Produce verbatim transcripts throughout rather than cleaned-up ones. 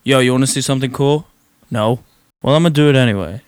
Yo, you wanna see something cool? No? Well, I'm gonna do it anyway.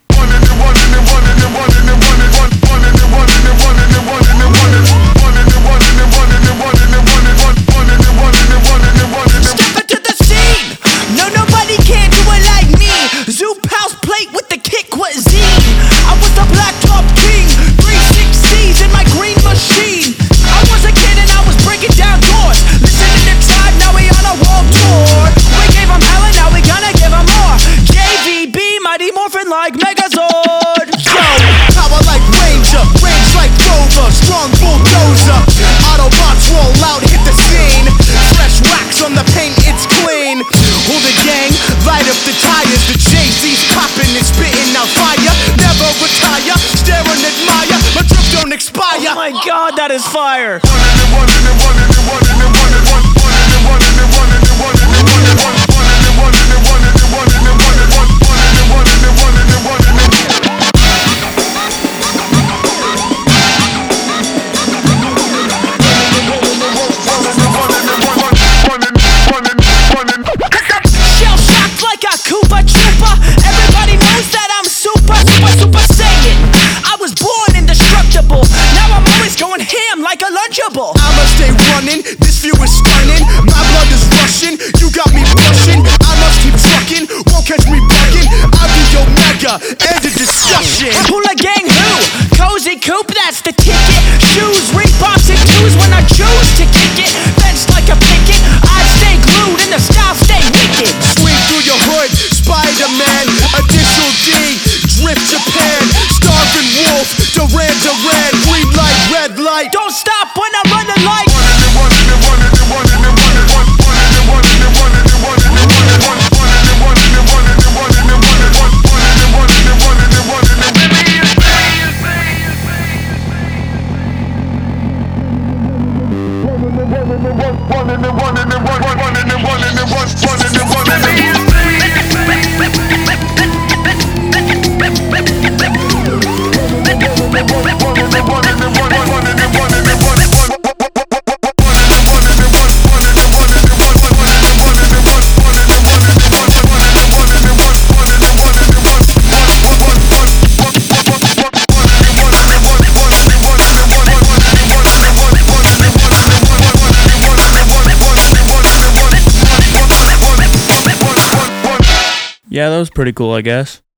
Step into the scene! No, nobody can do it like me. Zoop house plate with the kick cuisine. I was the blacktop king, three sixties in my green machine. I was a kid and I was breaking down doors. Listening to Tribe, now we on a world tour. We gave them hell and now we gonna give them more. J V B, Mighty Morphin like Megazord. Yo, power like Ranger, range like Rover, strong bulldozer. Autobots roll out, hit the scene. Fresh wax on the paint, it's clean. Hold the gang, light up the tires. The J Z's popping and spitting out fire. Never retire, stare and admire. My drip don't expire. Oh my god, that is fire. Shell shocked like a Koopa Trooper. Everybody knows that I'm super, super, super saiyan. I was born indestructible. Now I'm always going ham like a Lunchable. I'ma stay running, this view is stunning. My blood is rushing, you got me blushing. I must keep trucking, won't catch me bugging. I'll be Omega, end of discussion. Hula gang who? Cozy Coop, that's the ticket. Shoes, Reeboks and twos when I choose to kick it. Fenced like a picket, I stay glued and the style stay wicked. Swing through your hood, Spider-Man, Additional D, Drift Japan, Starving Wolf, Duran Duran, green light, red light. Don't stop when I'm running like. Yeah, that was pretty cool, I guess.